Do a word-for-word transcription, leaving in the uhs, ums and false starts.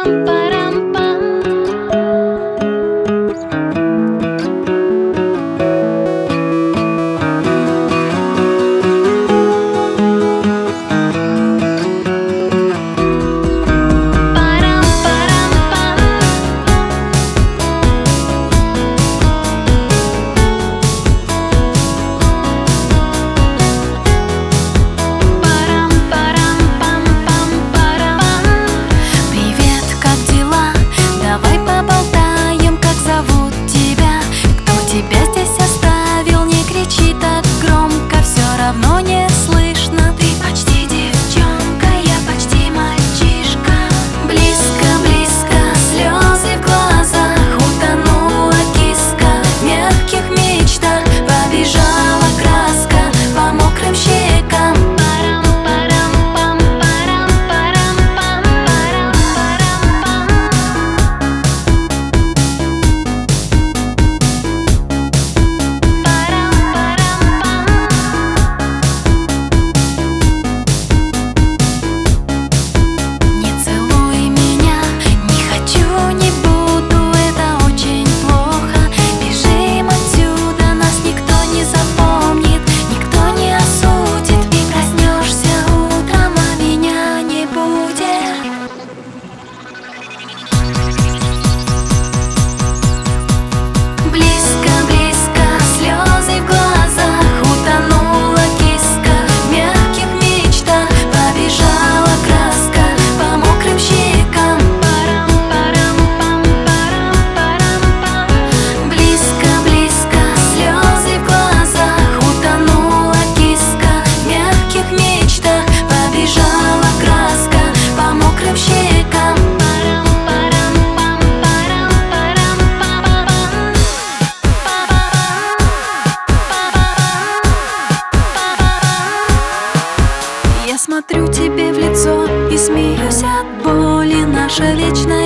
Тебя здесь оставил, не кричи так громко, все равно не слышно. Ты почти девчонка, я почти мальчишка. Близко, близко, слезы в глазах, утонула киска. В мягких мечтах побежала краска по мокрым щекам. Смотрю тебе в лицо и смеюсь от боли. Наша вечная